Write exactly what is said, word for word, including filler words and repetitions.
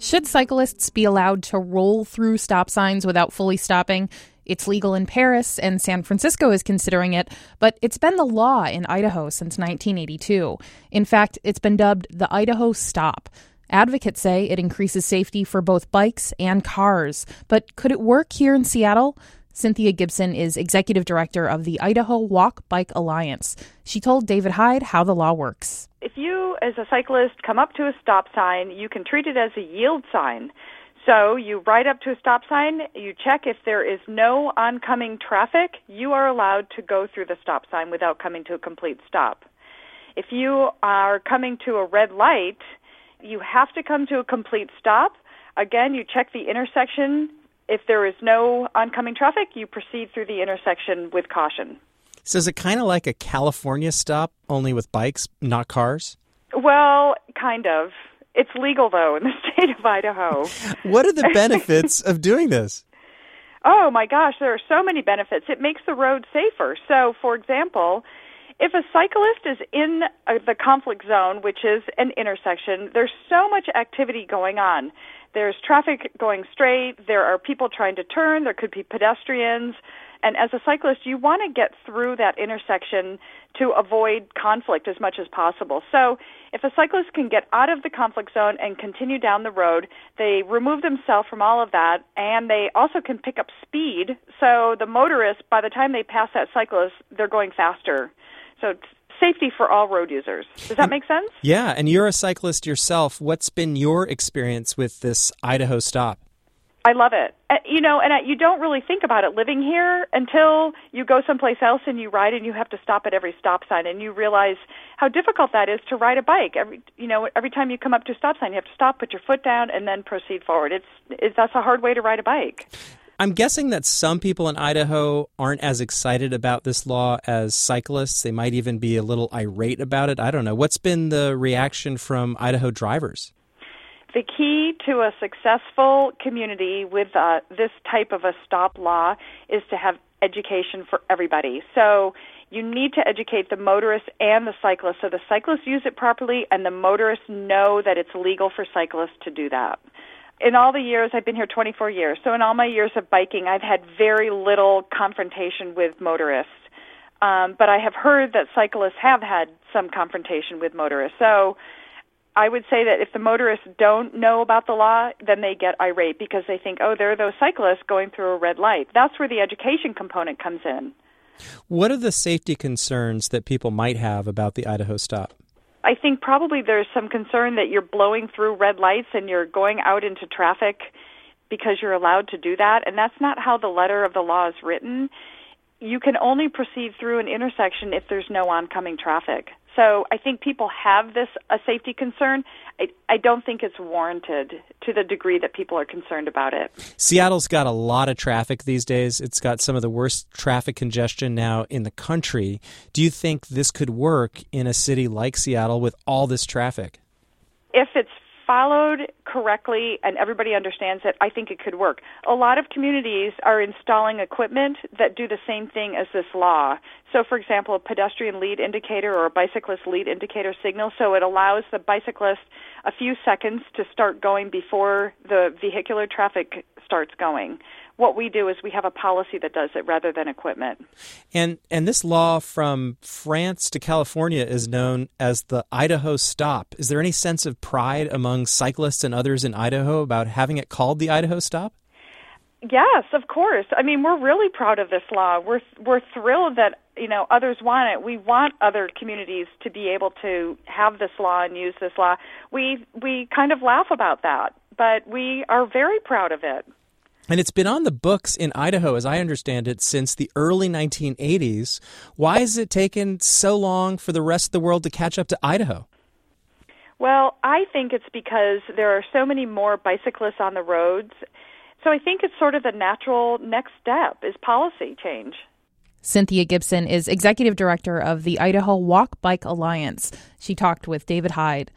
Should cyclists be allowed to roll through stop signs without fully stopping? It's legal in Paris, and San Francisco is considering it, but it's been the law in Idaho since nineteen eighty-two. In fact, it's been dubbed the Idaho Stop. Advocates say it increases safety for both bikes and cars. But could it work here in Seattle? Cynthia Gibson is executive director of the Idaho Walk Bike Alliance. She told David Hyde how the law works. If you, as a cyclist, come up to a stop sign, you can treat it as a yield sign. So you ride up to a stop sign, you check if there is no oncoming traffic, you are allowed to go through the stop sign without coming to a complete stop. If you are coming to a red light, you have to come to a complete stop. Again, you check the intersection. If there is no oncoming traffic, you proceed through the intersection with caution. So is it kind of like a California stop, only with bikes, not cars? Well, kind of. It's legal, though, in the state of Idaho. What are the benefits of doing this? Oh, my gosh, there are so many benefits. It makes the road safer. So, for example, if a cyclist is in uh, the conflict zone, which is an intersection, there's so much activity going on. There's traffic going straight. There are people trying to turn. There could be pedestrians. And as a cyclist, you want to get through that intersection to avoid conflict as much as possible. So if a cyclist can get out of the conflict zone and continue down the road, they remove themselves from all of that, and they also can pick up speed. So the motorists, by the time they pass that cyclist, they're going faster. So it's safety for all road users. Does that make sense? Yeah, and you're a cyclist yourself. What's been your experience with this Idaho Stop? I love it. Uh, you know, and uh, you don't really think about it living here until you go someplace else and you ride and you have to stop at every stop sign, and you realize how difficult that is to ride a bike. Every, you know, every time you come up to a stop sign, you have to stop, put your foot down, and then proceed forward. It's, it's that's a hard way to ride a bike. I'm guessing that some people in Idaho aren't as excited about this law as cyclists. They might even be a little irate about it. I don't know. What's been the reaction from Idaho drivers? The key to a successful community with uh, this type of a stop law is to have education for everybody. So you need to educate the motorists and the cyclists so the cyclists use it properly and the motorists know that it's legal for cyclists to do that. In all the years, I've been here twenty-four years, so in all my years of biking, I've had very little confrontation with motorists. Um, but I have heard that cyclists have had some confrontation with motorists. So I would say that if the motorists don't know about the law, then they get irate because they think, oh, there are those cyclists going through a red light. That's where the education component comes in. What are the safety concerns that people might have about the Idaho Stop? I think probably there's some concern that you're blowing through red lights and you're going out into traffic because you're allowed to do that, and that's not how the letter of the law is written. You can only proceed through an intersection if there's no oncoming traffic. So I think people have this a safety concern. I, I don't think it's warranted to the degree that people are concerned about it. Seattle's got a lot of traffic these days. It's got some of the worst traffic congestion now in the country. Do you think this could work in a city like Seattle with all this traffic? If it's followed correctly and everybody understands it, I think it could work. A lot of communities are installing equipment that do the same thing as this law. So, for example, a pedestrian lead indicator or a bicyclist lead indicator signal, so it allows the bicyclist a few seconds to start going before the vehicular traffic starts going. What we do is we have a policy that does it rather than equipment. And and this law from France to California is known as the Idaho Stop. Is there any sense of pride among cyclists and others in Idaho about having it called the Idaho Stop? Yes, of course. I mean, we're really proud of this law. We're we're thrilled that, you know, others want it. We want other communities to be able to have this law and use this law. We we kind of laugh about that, but we are very proud of it. And it's been on the books in Idaho, as I understand it, since the early nineteen eighties. Why has it taken so long for the rest of the world to catch up to Idaho? Well, I think it's because there are so many more bicyclists on the roads. So I think it's sort of the natural next step is policy change. Cynthia Gibson is executive director of the Idaho Walk Bike Alliance. She talked with David Hyde.